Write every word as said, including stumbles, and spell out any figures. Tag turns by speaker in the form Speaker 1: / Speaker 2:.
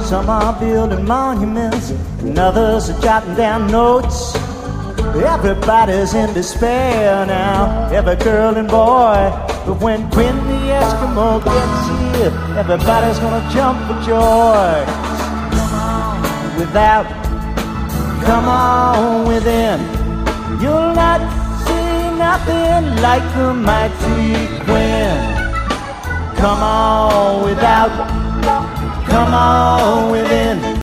Speaker 1: Some are building monuments, and others are jotting down notes. Everybody's in despair now, every girl and boy. But when when the Eskimo gets here, everybody's gonna jump for joy. Come on without, come on within. You'll not see nothing like the mighty Gwen. Come on without, come on within.